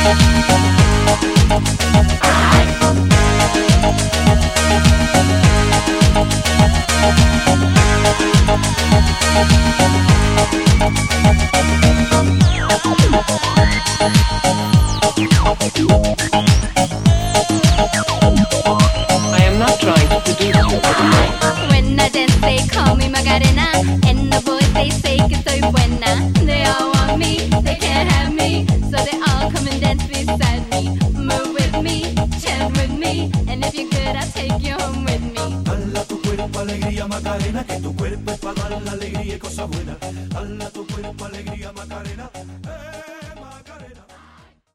I am not trying to seduce you. When I dance, they call me Macarena, and the boys they say que soy buena. They all want me, they can't have me, so they all come and dance beside me. Move with me, chant with me, and if you're good, I'll take you home with me. Dala tu cuerpo alegría Macarena, que tu